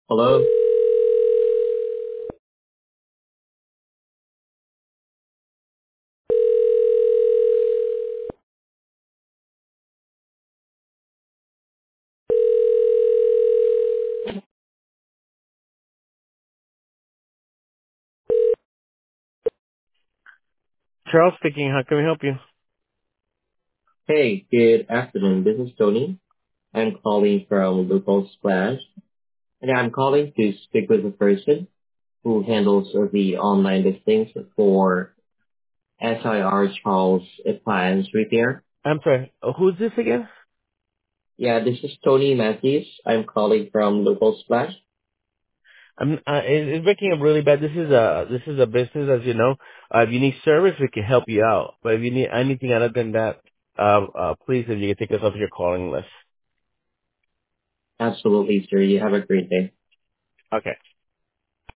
Hello? Charles speaking. How can we help you? Hey, good afternoon. This is Tony. I'm calling from Local Splash, and I'm calling to speak with the person who handles the online listings for SIR Charles Appliance Repair. I'm sorry. Who's this again? Yeah, this is Tony Matthews. I'm calling from Local Splash. It's breaking up really bad. This is a business, as you know. If you need service, we can help you out. But if you need anything other than that, please, if you can take us off your calling list. Absolutely, sir. You have a great day. Okay.